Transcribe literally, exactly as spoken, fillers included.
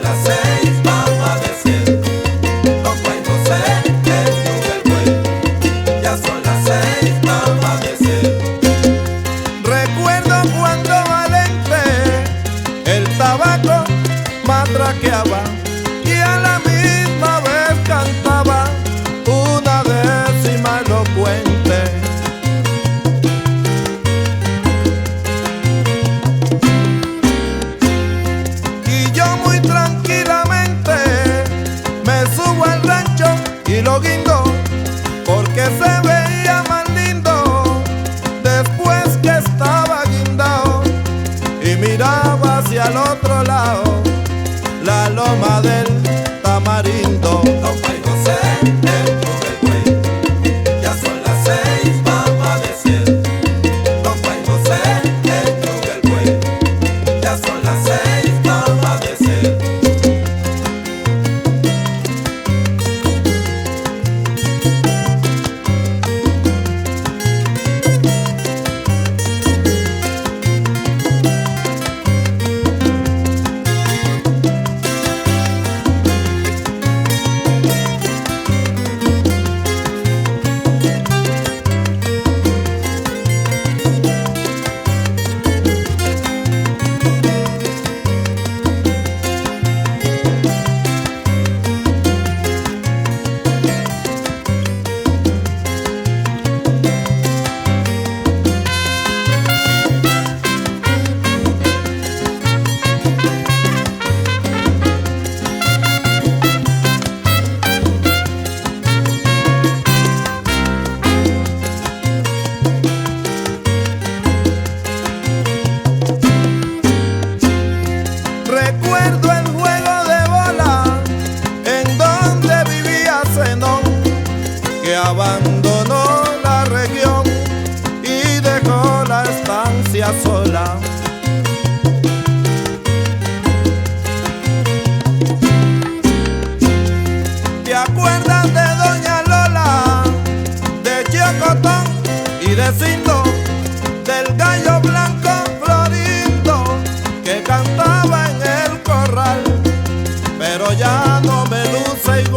las seis va a amanecer. Don Juan José, el tío del buey, ya son las seis va a amanecer. Recuerdo cuando Valente el tabaco matraqueaba y a la misma vez cantaba una décima elocuente. Y yo muy tranquilamente me subo al rancho y lo guindo, porque se veía más lindo después que estaba guindao y miraba hacia el otro lado, la loma del Tamarindo. Don Juan José, el tío del buey, ya son las seis va a amanecer. Don Juan José, el tío del buey, ya son las seis va a amanecer. Recuerdo el juego de bola en donde vivía Zenón, que abandonó la región y dejó la estancia sola. ¿Te acuerdas de Doña Lola, de Chocotón y de Cindo, del gallo blanco Florindo, que cantaba en el corral? Pero ya no me luce